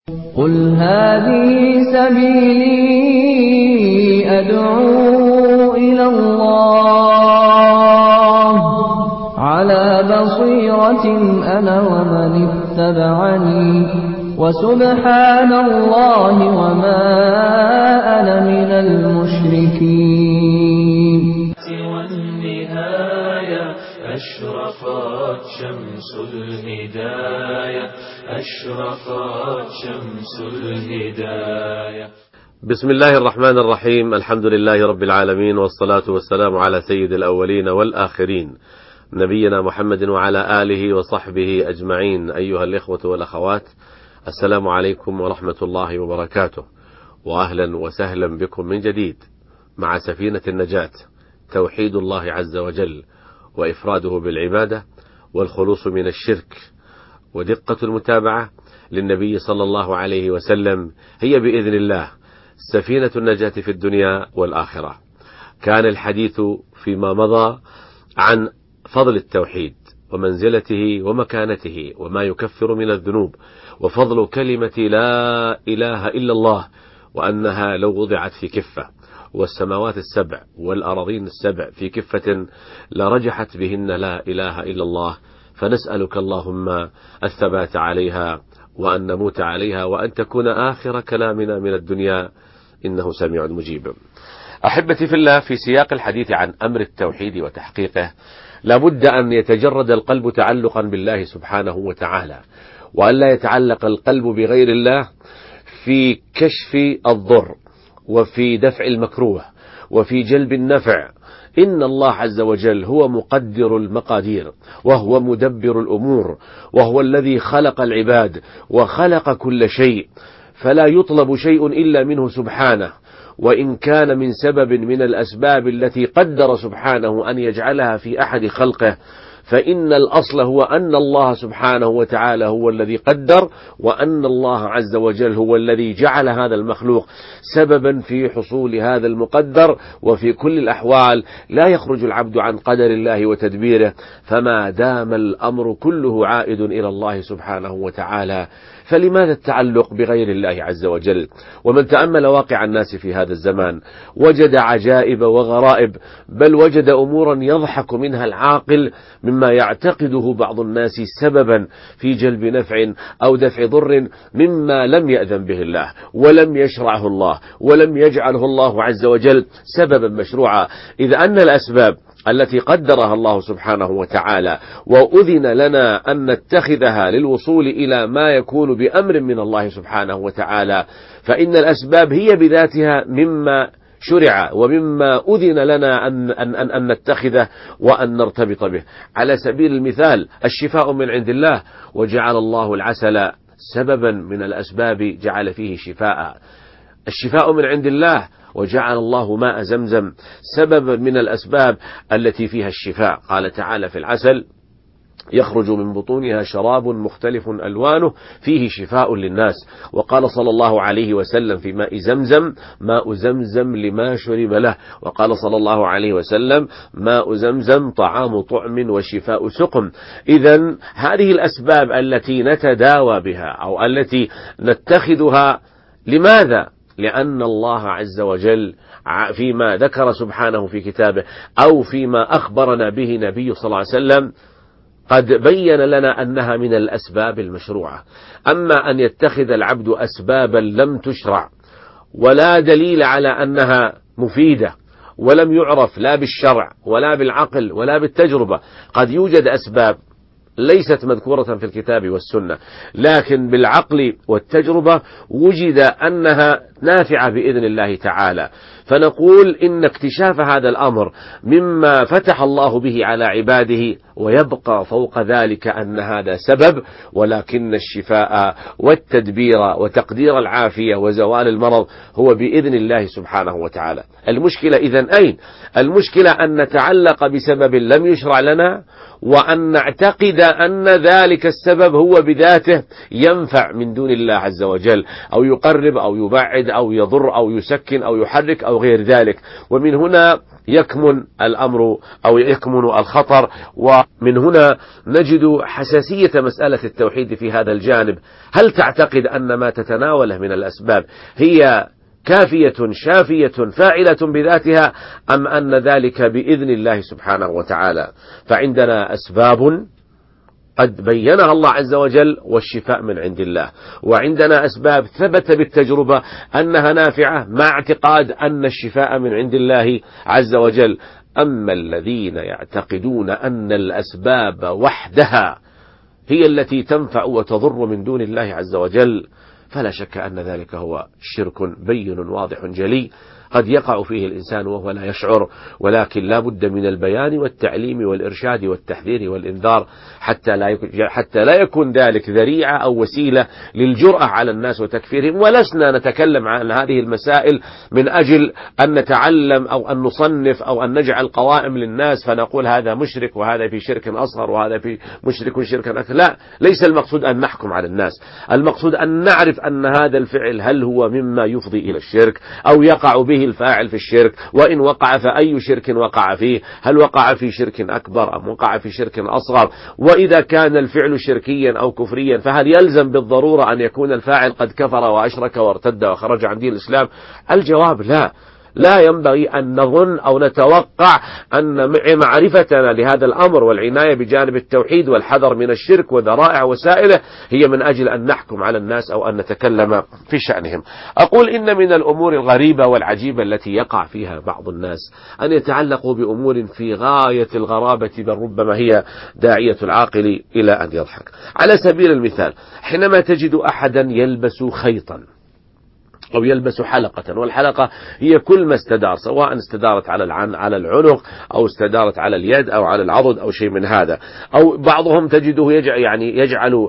قل هذه سبيلي أدعو إلى الله على بصيرة أنا ومن اتبعني وسبحان الله وما أنا من المشركين. والنهاية أشرقت شمس الهداية أشرقت شمس الهداية. بسم الله الرحمن الرحيم. الحمد لله رب العالمين، والصلاة والسلام على سيد الأولين والآخرين نبينا محمد وعلى آله وصحبه أجمعين. أيها الإخوة والأخوات، السلام عليكم ورحمة الله وبركاته، وأهلا وسهلا بكم من جديد مع سفينة النجاة، توحيد الله عز وجل وإفراده بالعبادة والخلوص من الشرك، ودقة المتابعة للنبي صلى الله عليه وسلم هي بإذن الله سفينة النجاة في الدنيا والآخرة. كان الحديث فيما مضى عن فضل التوحيد ومنزلته ومكانته وما يكفر من الذنوب، وفضل كلمة لا إله إلا الله، وأنها لو وضعت في كفة والسماوات السبع والأراضين السبع في كفة لرجحت بهن لا إله إلا الله. فنسألك اللهم الثبات عليها وأن نموت عليها وأن تكون آخر كلامنا من الدنيا، إنه سميع مجيب. أحبتي في الله، في سياق الحديث عن أمر التوحيد وتحقيقه لابد أن يتجرد القلب تعلقا بالله سبحانه وتعالى، وأن لا يتعلق القلب بغير الله في كشف الضر وفي دفع المكروه وفي جلب النفع. إن الله عز وجل هو مقدر المقادير، وهو مدبر الأمور، وهو الذي خلق العباد وخلق كل شيء، فلا يطلب شيء إلا منه سبحانه. وإن كان من سبب من الأسباب التي قدر سبحانه أن يجعلها في أحد خلقه، فإن الأصل هو أن الله سبحانه وتعالى هو الذي قدر، وأن الله عز وجل هو الذي جعل هذا المخلوق سببا في حصول هذا المقدر. وفي كل الأحوال لا يخرج العبد عن قدر الله وتدبيره، فما دام الأمر كله عائد إلى الله سبحانه وتعالى، فلماذا التعلق بغير الله عز وجل؟ ومن تأمل واقع الناس في هذا الزمان وجد عجائب وغرائب، بل وجد أمورا يضحك منها العاقل مما يعتقده بعض الناس سببا في جلب نفع أو دفع ضر مما لم يأذن به الله ولم يشرعه الله ولم يجعله الله عز وجل سببا مشروعا، إذ أن الأسباب التي قدرها الله سبحانه وتعالى وأذن لنا أن نتخذها للوصول إلى ما يكون بأمر من الله سبحانه وتعالى، فإن الأسباب هي بذاتها مما شرع ومما أذن لنا أن نتخذه وأن نرتبط به. على سبيل المثال الشفاء من عند الله، وجعل الله العسل سببا من الأسباب جعل فيه شفاء. الشفاء من عند الله، وجعل الله ماء زمزم سببا من الأسباب التي فيها الشفاء. قال تعالى في العسل: يخرج من بطونها شراب مختلف ألوانه فيه شفاء للناس. وقال صلى الله عليه وسلم في ماء زمزم: ماء زمزم لما شرب له. وقال صلى الله عليه وسلم: ماء زمزم طعام طعم وشفاء سقم. إذن هذه الأسباب التي نتداوى بها أو التي نتخذها، لماذا؟ لأن الله عز وجل فيما ذكر سبحانه في كتابه أو فيما أخبرنا به نبي صلى الله عليه وسلم قد بين لنا أنها من الأسباب المشروعة. أما أن يتخذ العبد أسبابا لم تشرع ولا دليل على أنها مفيدة ولم يعرف لا بالشرع ولا بالعقل ولا بالتجربة، قد يوجد أسباب ليست مذكورة في الكتاب والسنة، لكن بالعقل والتجربة وجد أنها نافعة بإذن الله تعالى، فنقول إن اكتشاف هذا الأمر مما فتح الله به على عباده، ويبقى فوق ذلك أن هذا سبب، ولكن الشفاء والتدبير وتقدير العافية وزوال المرض هو بإذن الله سبحانه وتعالى. المشكلة إذن أين؟ المشكلة أن نتعلق بسبب لم يشرع لنا، وأن نعتقد أن ذلك السبب هو بذاته ينفع من دون الله عز وجل، أو يقرب أو يبعد أو يضر أو يسكن أو يحرك أو غير ذلك. ومن هنا يكمن الأمر أو يكمن الخطر. ومن هنا نجد حساسية مسألة التوحيد في هذا الجانب. هل تعتقد أن ما تتناوله من الأسباب هي كافية شافية فاعلة بذاتها، أم أن ذلك بإذن الله سبحانه وتعالى؟ فعندنا أسباب قد بينها الله عز وجل والشفاء من عند الله، وعندنا أسباب ثبت بالتجربة أنها نافعة مع اعتقاد أن الشفاء من عند الله عز وجل. أما الذين يعتقدون أن الأسباب وحدها هي التي تنفع وتضر من دون الله عز وجل، فلا شك أن ذلك هو شرك بين واضح جلي قد يقع فيه الإنسان وهو لا يشعر، ولكن لا بد من البيان والتعليم والإرشاد والتحذير والإنذار حتى لا يكون ذلك ذريعة أو وسيلة للجرأة على الناس وتكفيرهم. ولسنا نتكلم عن هذه المسائل من أجل أن نتعلم أو أن نصنف أو أن نجعل قوائم للناس فنقول هذا مشرك وهذا في شرك أصغر وهذا في مشرك شركا أكبر. لا، ليس المقصود أن نحكم على الناس، المقصود أن نعرف أن هذا الفعل هل هو مما يفضي إلى الشرك أو يقع به الفاعل في الشرك، وإن وقع فأي شرك وقع فيه، هل وقع في شرك أكبر أم وقع في شرك أصغر؟ وإذا كان الفعل شركيا أو كفريا فهل يلزم بالضرورة أن يكون الفاعل قد كفر وأشرك وارتد وخرج عن دين الإسلام؟ الجواب لا. لا ينبغي أن نظن أو نتوقع أن معرفتنا لهذا الأمر والعناية بجانب التوحيد والحذر من الشرك وذرائع وسائله هي من أجل أن نحكم على الناس أو أن نتكلم في شأنهم. أقول إن من الأمور الغريبة والعجيبة التي يقع فيها بعض الناس أن يتعلقوا بأمور في غاية الغرابة، بل ربما هي داعية العاقل إلى أن يضحك. على سبيل المثال، حينما تجد أحدا يلبس خيطا أو يلبس حلقة، والحلقة هي كل ما استدار، سواء استدارت على العنق أو استدارت على اليد أو على العضد أو شيء من هذا، أو بعضهم تجده يجعل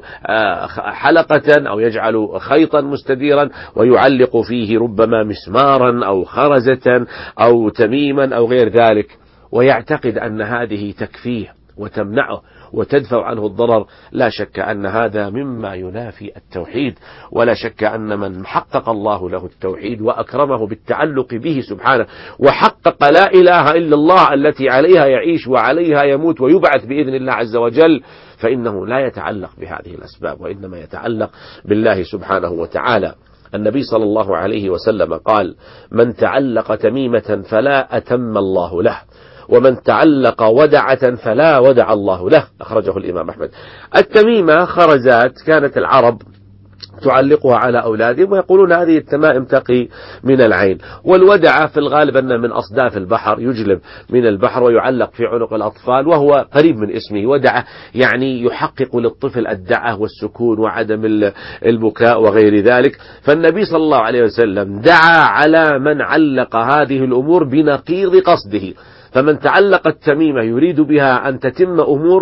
حلقة أو يجعل خيطا مستديرا ويعلق فيه ربما مسمارا أو خرزة أو تميما أو غير ذلك، ويعتقد أن هذه تكفيه وتمنعه وتدفع عنه الضرر. لا شك أن هذا مما ينافي التوحيد، ولا شك أن من حقق الله له التوحيد وأكرمه بالتعلق به سبحانه وحقق لا إله إلا الله التي عليها يعيش وعليها يموت ويبعث بإذن الله عز وجل، فإنه لا يتعلق بهذه الأسباب وإنما يتعلق بالله سبحانه وتعالى. النبي صلى الله عليه وسلم قال: من تعلق تميمة فلا أتم الله له، ومن تعلق ودعة فلا ودع الله له، أخرجه الإمام أحمد. التميمة خرزات كانت العرب تعلقها على أولادهم ويقولون هذه التمائم تقي من العين. والودعة في الغالب أن من أصداف البحر، يجلب من البحر ويعلق في عنق الأطفال، وهو قريب من اسمه ودعة، يعني يحقق للطفل الدعة والسكون وعدم البكاء وغير ذلك. فالنبي صلى الله عليه وسلم دعا على من علق هذه الأمور بنقيض قصده. فمن تعلق التميمة يريد بها أن تتم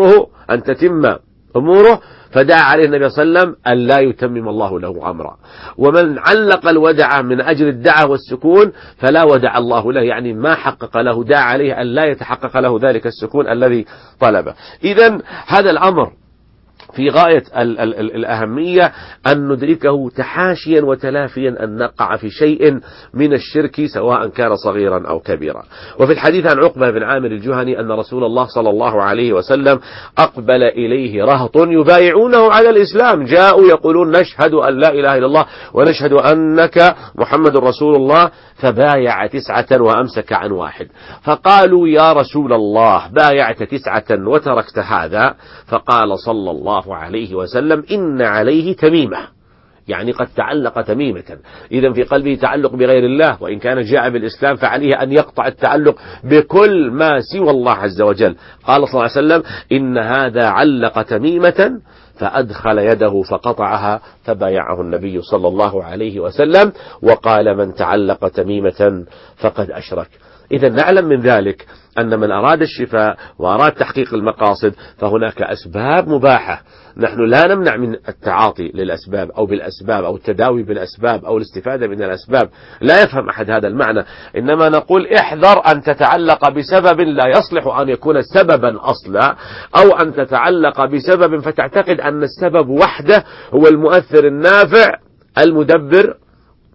أموره فدعا عليه النبي صلى الله عليه وسلم أن لا يتمم الله له أمرا. ومن علق الودع من أجل الدعة والسكون فلا ودع الله له، يعني ما حقق له، دعا عليه أن لا يتحقق له ذلك السكون الذي طلبه. إذن هذا الأمر في غاية الأهمية أن ندركه تحاشيا وتلافيا أن نقع في شيء من الشرك سواء كان صغيرا أو كبيرا. وفي الحديث عن عقبة بن عامر الجهني أن رسول الله صلى الله عليه وسلم أقبل إليه رهط يبايعونه على الإسلام، جاءوا يقولون نشهد أن لا إله إلا الله ونشهد أنك محمد رسول الله، فبايع 9 وأمسك عن 1. فقالوا يا رسول الله بايعت 9 وتركت هذا؟ فقال صلى الله عليه وسلم إن عليه تميمة، يعني قد تعلق تميمة. إذن في قلبه تعلق بغير الله، وإن كان جاء بالإسلام فعليه أن يقطع التعلق بكل ما سوى الله عز وجل. قال صلى الله عليه وسلم إن هذا علق تميمة فأدخل يده فقطعها، فبايعه النبي صلى الله عليه وسلم وقال من تعلق تميمة فقد أشرك. إذا نعلم من ذلك أن من أراد الشفاء وأراد تحقيق المقاصد فهناك أسباب مباحة. نحن لا نمنع من التعاطي للأسباب أو بالأسباب أو التداوي بالأسباب أو الاستفادة من الأسباب، لا يفهم أحد هذا المعنى، إنما نقول احذر أن تتعلق بسبب لا يصلح أن يكون سببا أصلا، أو أن تتعلق بسبب فتعتقد أن السبب وحده هو المؤثر النافع المدبر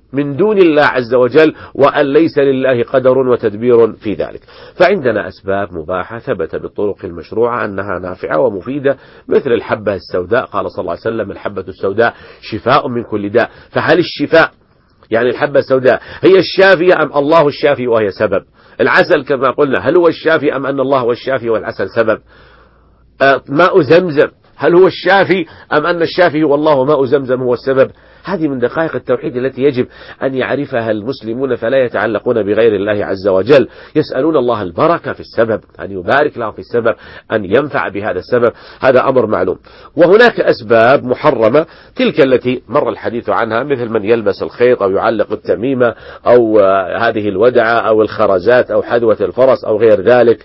من دون الله عز وجل، وأن ليس لله قدر وتدبير في ذلك. فعندنا أسباب مباحة ثبت بالطرق المشروعة أنها نافعة ومفيدة، مثل الحبة السوداء، قال صلى الله عليه وسلم: الحبة السوداء شفاء من كل داء. فهل الشفاء يعني الحبة السوداء هي الشافية أم الله الشافي وهي سبب؟ العسل كما قلنا، هل هو الشافي أم أن الله هو الشافي والعسل سبب؟ ماء زمزم، هل هو الشافي أم أن الشافي والله ماء زمزم هو السبب؟ هذه من دقائق التوحيد التي يجب أن يعرفها المسلمون، فلا يتعلقون بغير الله عز وجل، يسألون الله البركة في السبب، أن يبارك لهم في السبب، أن ينفع بهذا السبب، هذا أمر معلوم. وهناك أسباب محرمة، تلك التي مر الحديث عنها، مثل من يلبس الخيط أو يعلق التميمة أو هذه الودعة أو الخرزات أو حذوة الفرس أو غير ذلك.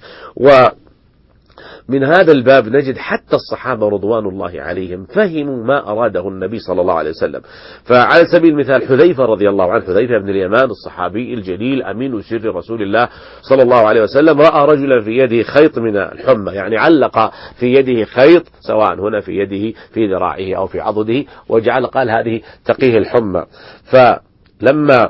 من هذا الباب نجد حتى الصحابة رضوان الله عليهم فهموا ما أراده النبي صلى الله عليه وسلم. فعلى سبيل المثال حذيفة رضي الله عنه، حذيفة بن اليمان الصحابي الجليل أمين سر رسول الله صلى الله عليه وسلم، رأى رجلا في يده خيط من الحمى، يعني علق في يده خيط، سواء هنا في يده في ذراعه أو في عضده، وجعل قال هذه تقيه الحمى. فلما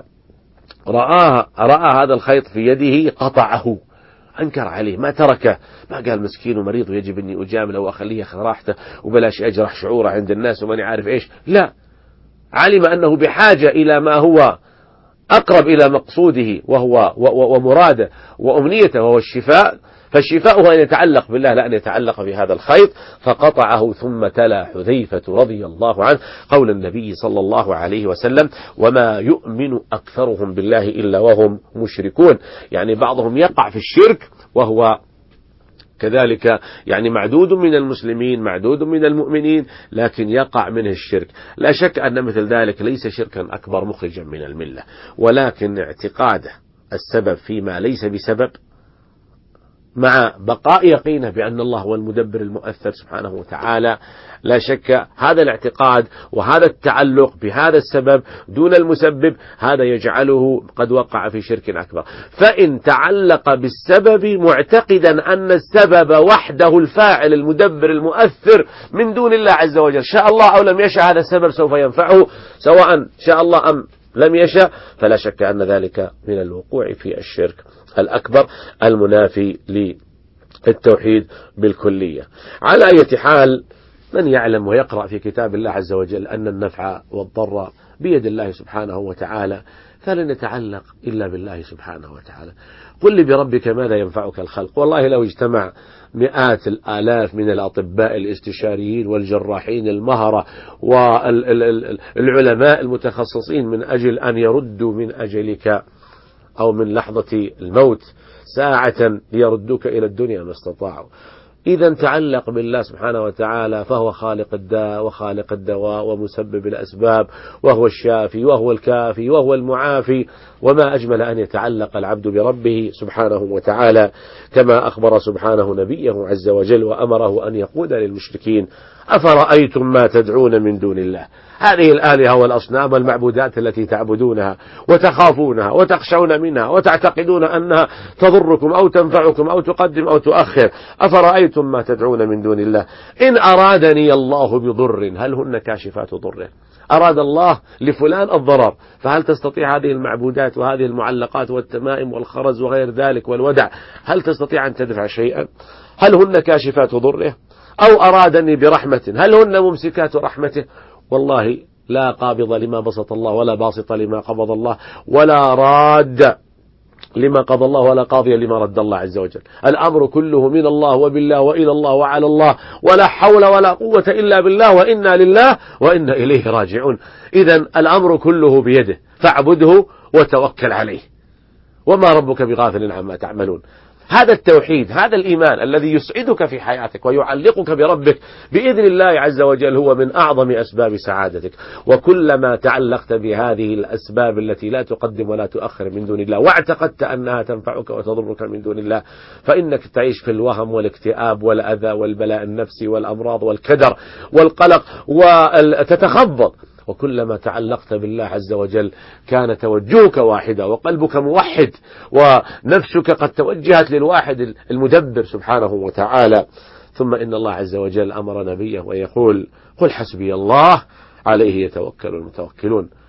رأى هذا الخيط في يده قطعه، أنكر عليه، ما تركه، ما قال مسكين ومريض ويجب أني أجامله وأخليه ياخذ راحته وبلاش أجرح شعوره عند الناس وماني عارف إيش. لا، علم أنه بحاجة إلى ما هو أقرب إلى مقصوده ومراده وأمنيته، وهو الشفاء. فالشفاء هو أن يتعلق بالله، لا أن يتعلق بهذا الخيط. فقطعه، ثم تلا حذيفة رضي الله عنه قول النبي صلى الله عليه وسلم: وما يؤمن أكثرهم بالله إلا وهم مشركون. يعني بعضهم يقع في الشرك وهو كذلك يعني معدود من المسلمين، معدود من المؤمنين، لكن يقع منه الشرك. لا شك أن مثل ذلك ليس شركا أكبر مخرجا من الملة، ولكن اعتقاده السبب فيما ليس بسبب، مع بقاء يقينه بأن الله هو المدبر المؤثر سبحانه وتعالى، لا شك هذا الاعتقاد وهذا التعلق بهذا السبب دون المسبب، هذا يجعله قد وقع في شرك أكبر. فإن تعلق بالسبب معتقدا أن السبب وحده الفاعل المدبر المؤثر من دون الله عز وجل، شاء الله أو لم يشاء هذا السبب سوف ينفعه، سواء شاء الله أم لم يشاء، فلا شك أن ذلك من الوقوع في الشرك الأكبر المنافي للتوحيد بالكلية. على أي حال، من يعلم ويقرأ في كتاب الله عز وجل أن النفع والضر بيد الله سبحانه وتعالى، فلن يتعلق إلا بالله سبحانه وتعالى. قل لي بربك ماذا ينفعك الخلق. والله لو اجتمع مئات الآلاف من الأطباء الاستشاريين والجراحين المهرة والعلماء المتخصصين من أجل أن يردوا من أجلك أو من لحظة الموت ساعة ليردوك إلى الدنيا ما استطاعوا. إذا تعلق بالله سبحانه وتعالى، فهو خالق الداء وخالق الدواء ومسبب الأسباب، وهو الشافي وهو الكافي وهو المعافي. وما أجمل أن يتعلق العبد بربه سبحانه وتعالى، كما أخبر سبحانه نبيه عز وجل وأمره أن يقول للمشركين: أفرأيتم ما تدعون من دون الله. هذه الآلهة والأصنام والمعبودات التي تعبدونها وتخافونها وتخشون منها وتعتقدون أنها تضركم أو تنفعكم أو تقدم أو تؤخر، أفرأيتم ما تدعون من دون الله إن أرادني الله بضر هل هن كاشفات ضره. أراد الله لفلان الضرر، فهل تستطيع هذه المعبودات وهذه المعلقات والتمائم والخرز وغير ذلك والودع، هل تستطيع أن تدفع شيئا؟ هل هن كاشفات ضره؟ أو أرادني برحمة هل هن ممسكات رحمته؟ والله لا قابض لما بسط الله ولا باسط لما قبض الله ولا راد لما قضى الله ولا قاضي لما رد الله عز وجل. الأمر كله من الله وبالله وإلى الله وعلى الله، ولا حول ولا قوة إلا بالله، وإنا لله وإنا إليه راجعون. إذن الأمر كله بيده، فاعبده وتوكل عليه، وما ربك بغافل عما تعملون. هذا التوحيد، هذا الإيمان الذي يسعدك في حياتك ويعلقك بربك بإذن الله عز وجل هو من أعظم أسباب سعادتك. وكلما تعلقت بهذه الأسباب التي لا تقدم ولا تؤخر من دون الله، واعتقدت أنها تنفعك وتضرك من دون الله، فإنك تعيش في الوهم والاكتئاب والأذى والبلاء النفسي والأمراض والكدر والقلق وتتخبط. وكلما تعلقت بالله عز وجل كان توجهك واحدا وقلبك موحد ونفسك قد توجهت للواحد المدبر سبحانه وتعالى. ثم إن الله عز وجل أمر نبيه ويقول: قل حسبي الله عليه يتوكل المتوكلون.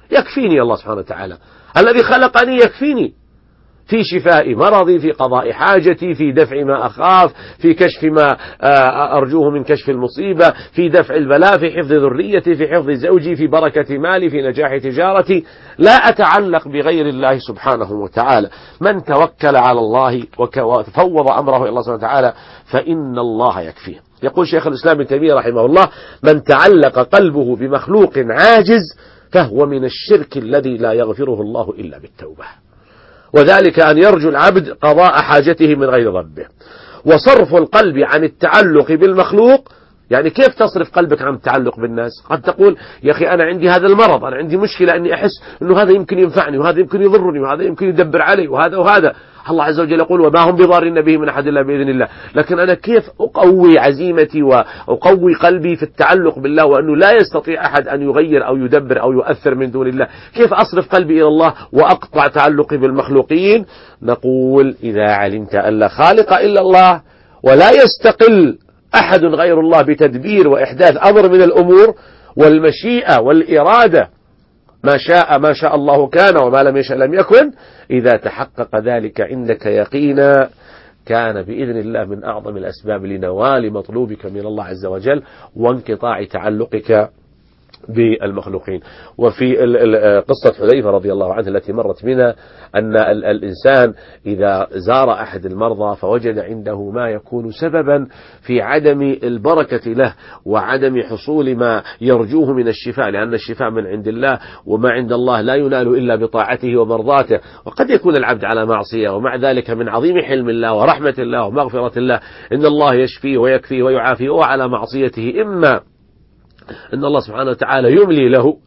يكفيني الله سبحانه وتعالى، الذي خلقني يكفيني في شفاء مرضي، في قضاء حاجتي، في دفع ما أخاف، في كشف ما أرجوه من كشف المصيبة، في دفع البلاء، في حفظ ذريتي، في حفظ زوجي، في بركة مالي، في نجاح تجارتي. لا أتعلق بغير الله سبحانه وتعالى. من توكل على الله وفوض أمره إلى الله سبحانه وتعالى فإن الله يكفيه. يقول شيخ الإسلام ابن تيمية رحمه الله: من تعلق قلبه بمخلوق عاجز فهو من الشرك الذي لا يغفره الله إلا بالتوبة، وذلك أن يرجو العبد قضاء حاجته من غير ربه. وصرف القلب عن التعلق بالمخلوق، يعني كيف تصرف قلبك عن التعلق بالناس؟ قد تقول: يا أخي أنا عندي هذا المرض، أنا عندي مشكلة أني أحس أنه هذا يمكن ينفعني وهذا يمكن يضرني وهذا يمكن يدبر علي وهذا وهذا. الله عز وجل يقول: وما هم بضارين به من أحد إلا بإذن الله. لكن أنا كيف أقوي عزيمتي وأقوي قلبي في التعلق بالله، وأنه لا يستطيع أحد أن يغير أو يدبر أو يؤثر من دون الله؟ كيف أصرف قلبي إلى الله وأقطع تعلقي بالمخلوقين؟ نقول: إذا علمت أن لا خالق إلا الله ولا يستقل أحد غير الله بتدبير وإحداث أمر من الأمور، والمشيئة والإرادة ما شاء الله كان وما لم يشأ لم يكن، إذا تحقق ذلك عندك يقينا كان بإذن الله من أعظم الأسباب لنوال مطلوبك من الله عز وجل وانقطاع تعلقك بالمخلوقين. وفي قصة حذيفة رضي الله عنه التي مرت بنا أن الإنسان إذا زار أحد المرضى فوجد عنده ما يكون سببا في عدم البركة له وعدم حصول ما يرجوه من الشفاء، لأن الشفاء من عند الله، وما عند الله لا ينال إلا بطاعته ومرضاته. وقد يكون العبد على معصية، ومع ذلك من عظيم حلم الله ورحمة الله ومغفرة الله إن الله يشفيه ويكفيه ويعافيه، وعلى معصيته إما أن الله سبحانه وتعالى يملي له،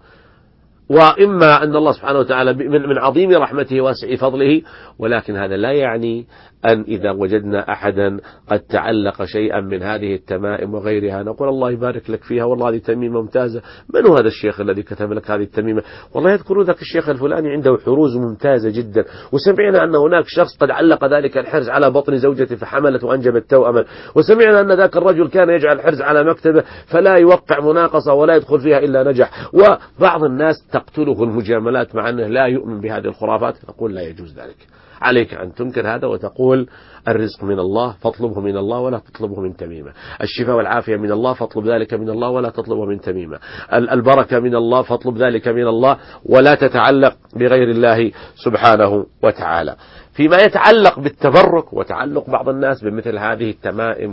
وإما أن الله سبحانه وتعالى من عظيم رحمته واسع فضله. ولكن هذا لا يعني أن إذا وجدنا أحدا قد تعلق شيئا من هذه التمائم وغيرها نقول: الله يبارك لك فيها، والله هذه تميمة ممتازة. من هو هذا الشيخ الذي كتب لك هذه التميمة؟ والله يذكر ذاك الشيخ الفلاني عنده حروز ممتازة جدا، وسمعنا أن هناك شخص قد علق ذلك الحرز على بطن زوجته فحملت وأنجبت توأما، وسمعنا أن ذاك الرجل كان يجعل الحرز على مكتبه فلا يوقع مناقصة ولا يدخل فيها إلا نجح. وبعض الناس تقتله المجاملات مع أنه لا يؤمن بهذه الخرافات. نقول: لا يجوز ذلك، عليك أن تنكر هذا وتقول: الرزق من الله فاطلبه من الله ولا تطلبه من تميمة، الشفاء والعافية من الله فاطلب ذلك من الله ولا تطلبه من تميمة، البركة من الله فاطلب ذلك من الله ولا تتعلق بغير الله سبحانه وتعالى. فيما يتعلق بالتبرك وتعلق بعض الناس بمثل هذه التمائم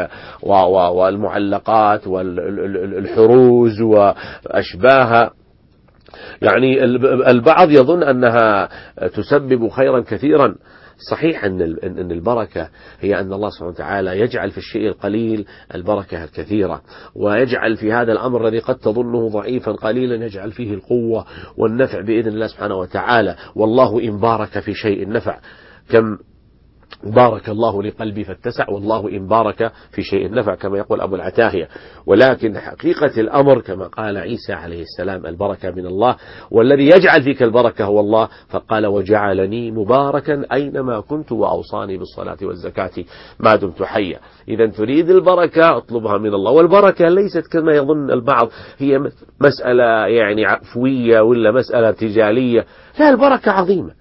والمعلقات والحروز وأشباهها، يعني البعض يظن أنها تسبب خيرا كثيرا. صحيح أن البركة هي أن الله سبحانه وتعالى يجعل في الشيء القليل البركة الكثيرة، ويجعل في هذا الأمر الذي قد تظنه ضعيفا قليلا يجعل فيه القوة والنفع بإذن الله سبحانه وتعالى. والله إن بارك في شيء نفع، كم بارك الله لقلبي فاتسع، والله إن بارك في شيء نفع، كما يقول أبو العتاهية. ولكن حقيقة الأمر كما قال عيسى عليه السلام: البركة من الله، والذي يجعل فيك البركة هو الله. فقال: وجعلني مباركا أينما كنت وأوصاني بالصلاة والزكاة ما دمت حيا. إذا تريد البركة اطلبها من الله. والبركة ليست كما يظن البعض هي مسألة يعني عفوية ولا مسألة ارتجالية، لا، البركة عظيمة.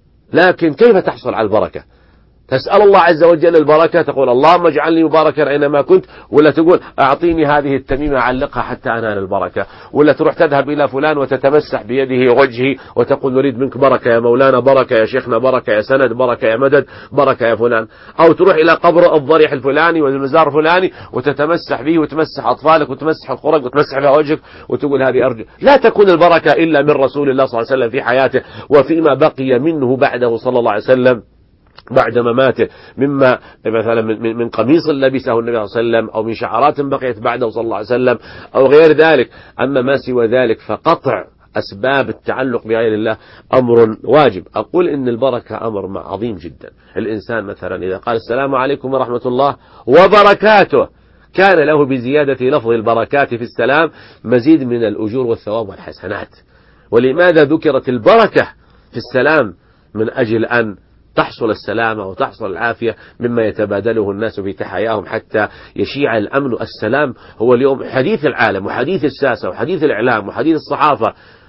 لكن كيف تحصل على البركة؟ تسأل الله عز وجل البركة، تقول: اللهم اجعلني مباركا أينما كنت، ولا تقول: أعطيني هذه التميمة أعلقها حتى أنال البركة، ولا تروح تذهب إلى فلان وتتمسح بيده وجهه وتقول: نريد منك بركة يا مولانا، بركة يا شيخنا، بركة يا سند، بركة يا مدد، بركة يا فلان. أو تروح إلى قبر الضريح الفلاني والمزار الفلاني وتتمسح به وتمسح أطفالك وتمسح الخرق وتمسح بها وجهك وتقول: هذه أرجو. لا تكون البركة إلا من رسول الله صلى الله عليه وسلم في حياته وفيما بقي منه بعده صلى الله عليه وسلم بعد مماته، مما مثلا من قميص لبسه النبي صلى الله عليه وسلم، أو من شعرات بقيت بعده صلى الله عليه وسلم، أو غير ذلك. أما ما سوى ذلك فقطع أسباب التعلق بغير الله أمر واجب. أقول إن البركة أمر عظيم جدا. الإنسان مثلا إذا قال: السلام عليكم ورحمة الله وبركاته، كان له بزيادة لفظ البركات في السلام مزيد من الأجور والثواب والحسنات. ولماذا ذكرت البركة في السلام؟ من أجل أن تحصل السلامة وتحصل العافية مما يتبادله الناس في تحياهم حتى يشيع الأمن. السلام هو اليوم حديث العالم وحديث الساسة وحديث الإعلام وحديث الصحافة.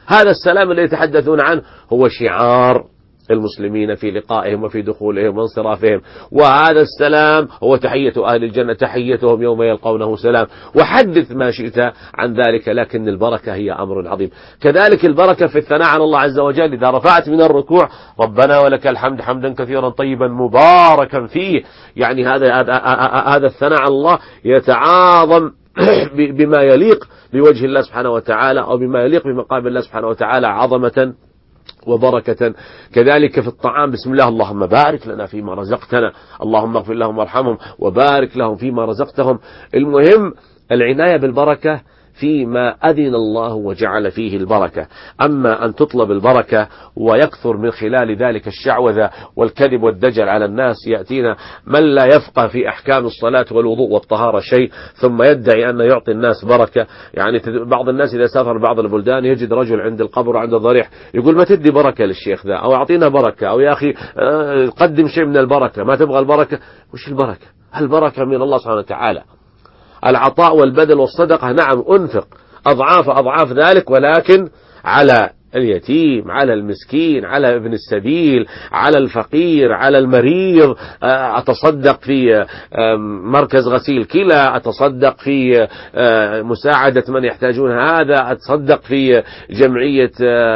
هذا السلام الذي يتحدثون عنه هو شعار المسلمين في لقائهم وفي دخولهم وانصرافهم، وهذا السلام هو تحية أهل الجنة، تحيتهم يوم يلقونه سلام. وحدث ما شئت عن ذلك، لكن البركة هي أمر عظيم. كذلك البركة في الثناء على الله عز وجل، إذا رفعت من الركوع ربنا ولك الحمد حمدا كثيرا طيبا مباركا فيه، يعني هذا الثناء على الله يتعاظم بما يليق بوجه الله سبحانه وتعالى، أو بما يليق بمقام الله سبحانه وتعالى عظمة وبركة. كذلك في الطعام بسم الله اللهم بارك لنا فيما رزقتنا، اللهم اغفر لهم وارحمهم وبارك لهم فيما رزقتهم. المهم العناية بالبركة فيما أذن الله وجعل فيه البركة. أما أن تطلب البركة ويكثر من خلال ذلك الشعوذة والكذب والدجل على الناس، يأتينا من لا يفقه في أحكام الصلاة والوضوء والطهارة شيء ثم يدعي أن يعطي الناس بركة. يعني بعض الناس إذا سافر بعض البلدان يجد رجل عند القبر وعند الضريح يقول ما تدي بركة للشيخ ذا، أو أعطينا بركة، أو يا أخي قدم شيء من البركة، ما تبغى البركة؟ وش البركة؟ البركة من الله سبحانه وتعالى. العطاء والبذل والصدقة نعم أنفق أضعاف ذلك، ولكن على اليتيم، على المسكين، على ابن السبيل، على الفقير، على المريض. أتصدق في مركز غسيل كلى، أتصدق في مساعدة من يحتاجون هذا، أتصدق في جمعية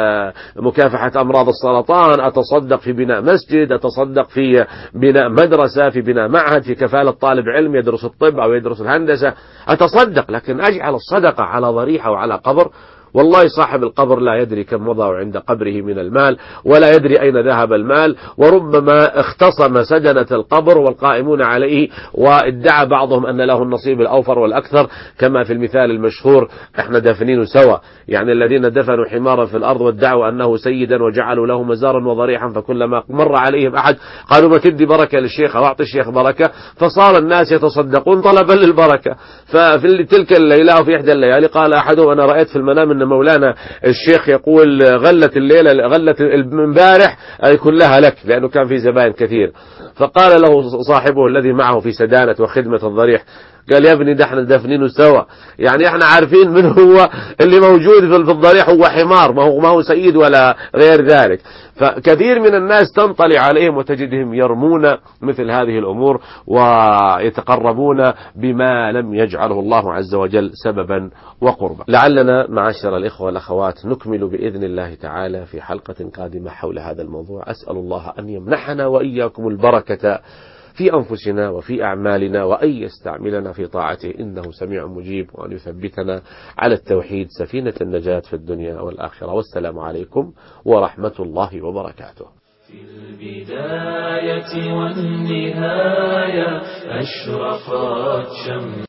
مكافحة أمراض السرطان، أتصدق في بناء مسجد، أتصدق في بناء مدرسة، في بناء معهد، في كفالة طالب علم يدرس الطب أو يدرس الهندسة، أتصدق. لكن أجعل الصدقة على ضريحة وعلى قبر، والله صاحب القبر لا يدري كم وضع عند قبره من المال، ولا يدري أين ذهب المال، وربما اختصم سدنة القبر والقائمون عليه، وادعى بعضهم أن له النصيب الأوفر والأكثر، كما في المثال المشهور احنا دفنين سوا، يعني الذين دفنوا حمارا في الأرض وادعوا أنه سيدا وجعلوا له مزارا وضريحا، فكلما مر عليهم أحد قالوا ما تدي بركة للشيخ أو أعطي الشيخ بركة، فصار الناس يتصدقون طلبا للبركة. ففي تلك الليلة وفي إحدى الليالي قال أحدهم أنا رأيت في المنام أن مولانا الشيخ يقول غلت الليلة غلت امبارح كلها لك، لأنه كان في زبائن كثير. فقال له صاحبه الذي معه في سدانة وخدمة الضريح، قال يا ابني ده احنا دفنينه سوا، يعني احنا عارفين من هو اللي موجود في الضريح، هو حمار، ما هو سيد ولا غير ذلك. فكثير من الناس تنطلي عليهم وتجدهم يرمون مثل هذه الأمور ويتقربون بما لم يجعله الله عز وجل سببا وقربا. لعلنا معاشر الإخوة والأخوات نكمل بإذن الله تعالى في حلقة قادمة حول هذا الموضوع. أسأل الله أن يمنحنا وإياكم البركة في أنفسنا وفي أعمالنا، وأن يستعملنا في طاعته إنه سميع مجيب، وأن يثبتنا على التوحيد سفينة النجاة في الدنيا والآخرة. والسلام عليكم ورحمة الله وبركاته. في البداية والنهاية أشرقت شمس